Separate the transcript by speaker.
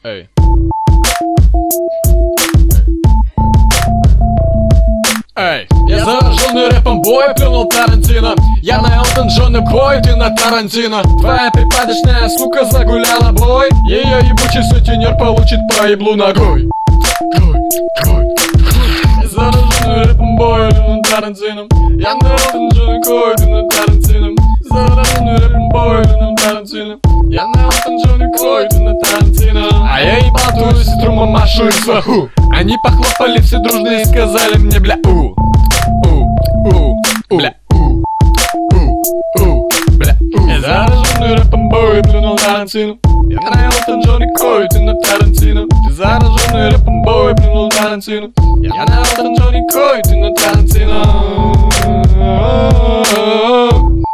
Speaker 1: Эй. Эй, я зараженный рэпом бой, плюнул Тарантино. Я на Элтон Джон и бой, ты на Тарантино. Твоя припадочная сука загуляла бой. Ее ебучий сутенер получит по еблу ногой. Я зараженный рэпом бой, плюнул Тарантино. Я на Элтон Джон и бой, ты на Тарантино. Зараженный рэпом бой, плюнул Тарантино. Я на Элтон Джон и бой, ты на Тарантино. А я ебал твою сестру, машу и сваху. Они похлопали все дружно и сказали мне, бля, бля, бля, я зараженный рэпом бой, плюнул Тарантино. Я на Элтон Джон и Кой, ты на Тарантино. Ты зараженный рэпом бой, плюнул Тарантино. Я на Элтон Джон и Кой, ты на Тарантино.